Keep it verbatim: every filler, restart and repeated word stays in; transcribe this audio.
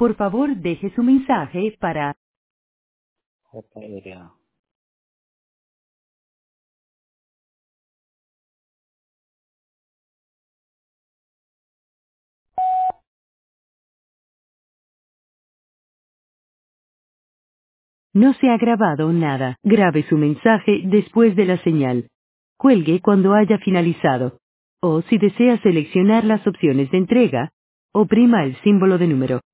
Por favor, deje su mensaje para... J R A. No se ha grabado nada. Grabe su mensaje después de la señal. Cuelgue cuando haya finalizado. O si desea seleccionar las opciones de entrega, oprima el símbolo de número.